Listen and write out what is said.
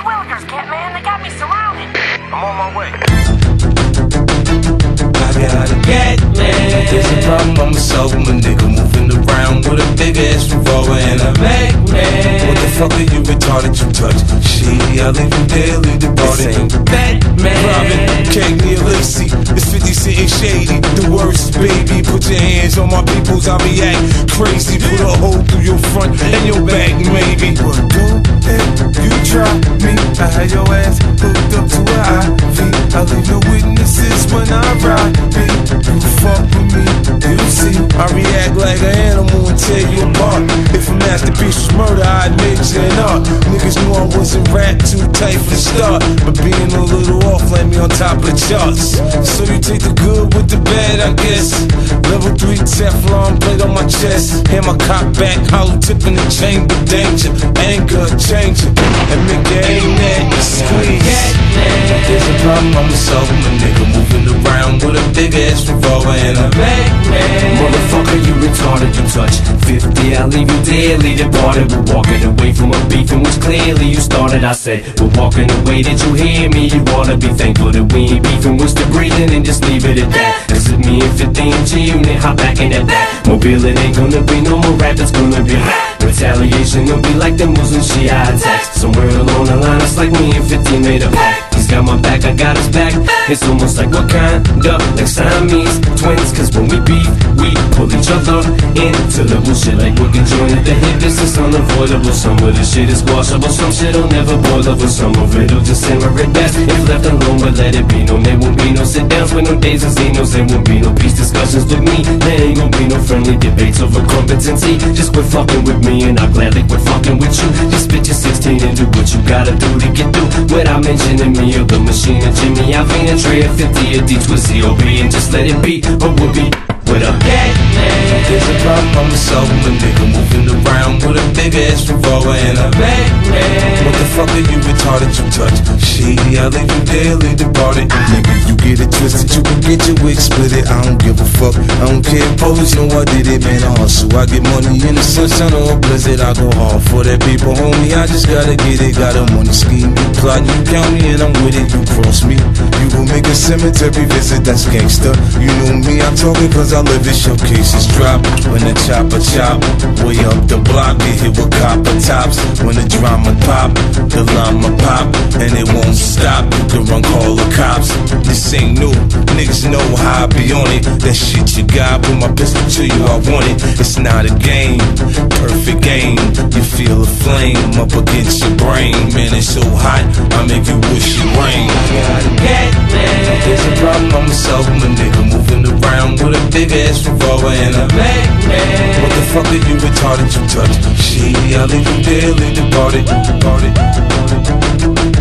Willikers, Catman. They got me surrounded. I'm on my way. I gotta get man. There's a problem, I'm a sober nigga moving around with a big ass revolver and a Mac man. What the fuck are you retarded? You touch shady, I leave you there, leave the party. Batman, Robin, Cagney, Lacey, it's 50 Cent and Shady. The worst, baby. Put your hands on my peoples, I'll be acting crazy. Put a hole through your front and your back, maybe. Well, go ahead, you try me. I had your ass hooked up to an IV. I leave no witnesses when I ride. You fuck with me, you see. I react like an animal and tear you apart. If a masterpiece was murder, I'd admit you an art. Niggas knew I wasn't rap too tight for the start, but being a little off land me on top of the charts. So you take the good with the bad, I guess. Level 3 Teflon plate on my chest. Hand my cop back, hollow tip in the chamber. Danger, anger, changing, and make your aim that squeeze. There's a problem, I'm a sober nigga moving around with a big ass revolver and a Mac man. Motherfucker, you retarded, you touch 50, I'll leave you dearly departed. We're walking away from a beef in which clearly you started. I said, we're walking away, did you hear me? You ought to be thankful that we ain't beefing, we're still breathing, and just leave it at that. Cause it's me and 15 G-Unit, hop back in that back. Mobile, it ain't gonna be no more rap, it's gonna be rap. Retaliation, it'll be like the Muslim Shia attacks. Somewhere along the line, it's like me and 50 made a pact. He's got my back, I got his back. It's almost like what kind of like Siamese twins. Cause when we beef, we pull each other into the bullshit like we're conjoined at the hip. This is unavoidable. Some of this shit is washable. Some shit'll never boil over. Some of it'll just simmer at best. If left alone, but let it be known. There won't be no sit downs with no days and Zenos. There won't be no peace discussions with me. There ain't gonna be no friendly debates over competency. Just quit fucking with me and I'll gladly quit fucking with you. Just spit your 16 and do what you gotta do to get through without mentioning me or the machine of Jimmy Iovine, Trey, 50, a D-Twist, COB, and just let it be or will be with a bad man. There's a problem, I'm a sober nigga moving around with a big ass revolver and a Mac man. What the fuck are you retarded? You touch shady, I leave you there, leave the party. Nigga, you get it twisted, you can get your wig split it. I don't give a fuck, I don't care. Police know I did it, man. I hustle, I get money in the sunshine or a blizzard. I go hard for that paper, homie. I just gotta get it. Got a money scheme, you plot, you count me, and I'm with it. You cross me, you gon' make a cemetery visit. That's gangsta. You know me, I'm talking 'cause I live it. Showcases drop when the chopper chop. Way up the block, get hit with copper tops. When the drama pop, the llama pop, and it won't stop. You can run, call the cops. This ain't new, niggas know how I be on it. That shit you got, put my pistol to you, I want it. It's not a game, perfect game. You feel a flame up against your brain. Man, it's so hot, I make you wish it rain. There's a problem, I'm a sober nigga moving around with a big ass revolver and a Mac man. What the fuck are you retarded? You touch shady, I leave you there, leave the party.